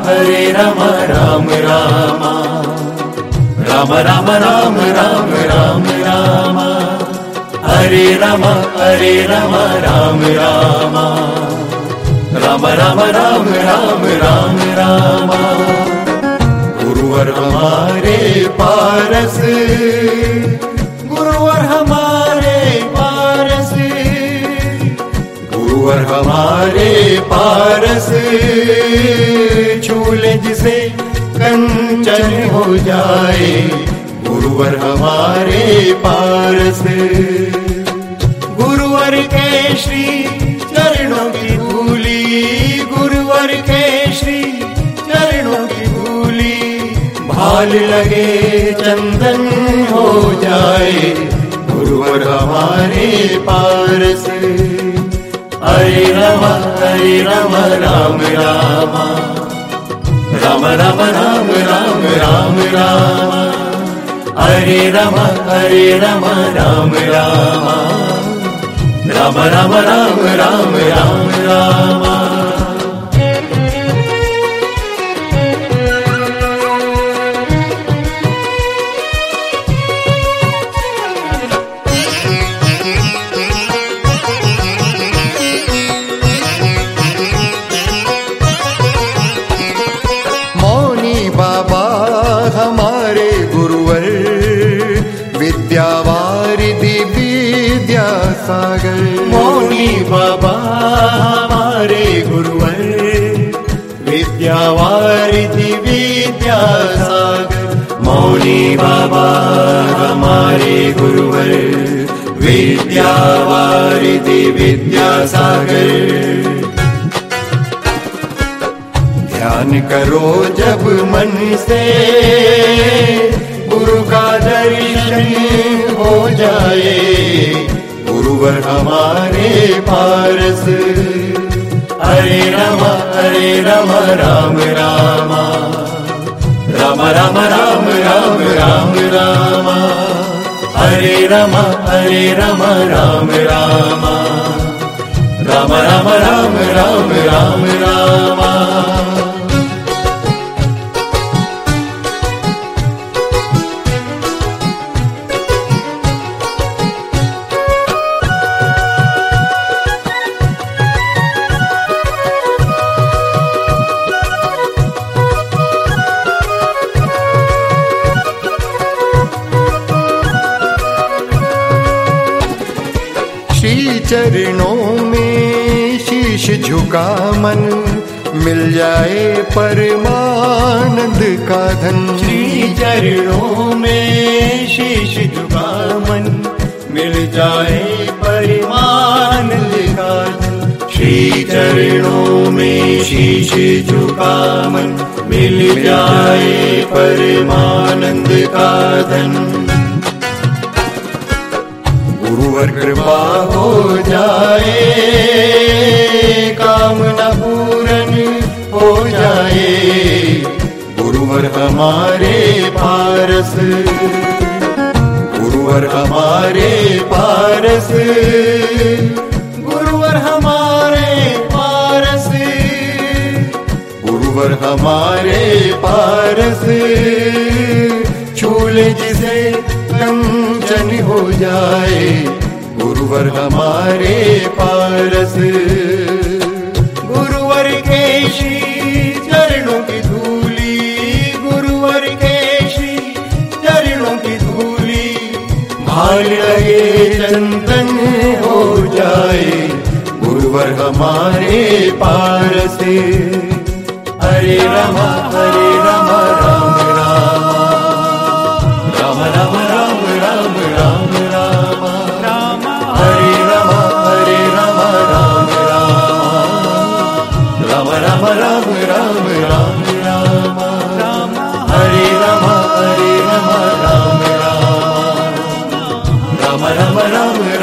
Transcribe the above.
हरे राम राम राम राम राम राम राम राम राम हरे राम राम राम राम राम राम राम राम राम। गुरुवर हमारे पारस, गुरुवर हमारे पारस, गुरुवर हमारे पारस, छूले जिसे कंचन हो जाए, गुरुवर हमारे पारस। गुरुवर के श्री चरणों की धूली, गुरुवर के श्री चरणों की धूली, भाल लगे चंदन हो जाए, गुरुवर हमारे पारस। हरे राम राम राम राम राम राम राम राम राम हरे राम राम राम राम राम राम राम राम राम। बाबा हमारे गुरुवर, विद्यावारिधि विद्यासागर। मौनी बाबा हमारे गुरुवर, विद्यावारिधि विद्यासागर। मौनी बाबा हमारे गुरुवर, विद्यावारिधि विद्यासागर। ध्यान करो जब मन से, गुरु का दर्शन हो जाए, गुरुवर हमारे पारस। हरे राम राम राम राम राम राम राम राम राम हरे राम राम राम राम राम राम राम राम राम। श्री चरणों में शीश झुका मन, मिल जाए परमानंद का धन। श्री चरणों में शीश झुका मन, मिल जाए परमानंद का धन। श्री चरणों में शीश झुका मन, मिल जाए परमानंद का धन। गुरुवर कृपा हो जाए, कामना पूरन हो जाए, गुरुवर हमारे पारस। गुरुवर हमारे पारस, गुरुवर हमारे पारस, गुरुवर हमारे पारस, छूले जिसे कंचन हो जाए, गुरुवर हमारे पारस। गुरुवर के श्री चरणों की धूली, गुरुवर के श्री चरणों की धूली, भाल लगे चंदन हो जाए, गुरुवर हमारे पारस। हरे राम राम राम राम राम राम राम राम हरे राम राम राम राम राम राम राम राम हरे राम राम राम राम राम